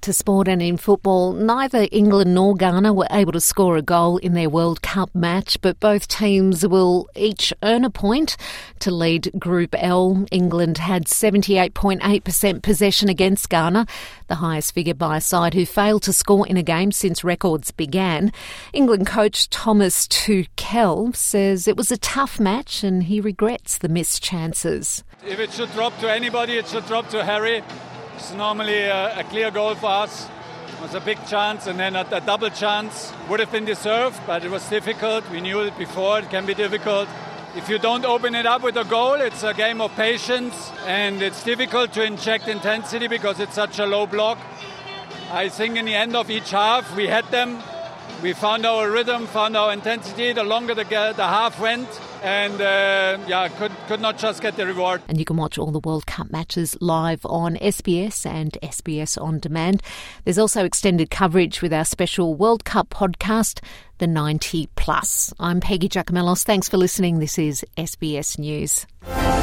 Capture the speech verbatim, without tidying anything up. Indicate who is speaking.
Speaker 1: to sport and in football. Neither England nor Ghana were able to score a goal in their World Cup match, but both teams will each earn a point to lead Group L. England had seventy-eight point eight percent possession against Ghana, the highest figure by a side who failed to score in a game since records began. England coach Thomas Tuchel says it was a tough match and he regrets the missed chances.
Speaker 2: If it should drop to anybody, it should drop to Harry. It's normally a, a clear goal for us. It was a big chance, and then a, a double chance would have been deserved, but it was difficult. We knew it before. It can be difficult. If you don't open it up with a goal, it's a game of patience, and it's difficult to inject intensity because it's such a low block. I think in the end of each half, we had them. We found our rhythm, found our intensity. The longer the, the half went, and uh, yeah, could could not just get the reward.
Speaker 1: And you can watch all the World Cup matches live on S B S and S B S On Demand. There's also extended coverage with our special World Cup podcast, The ninety plus. I'm Peggy Giacomellos. Thanks for listening. This is S B S News.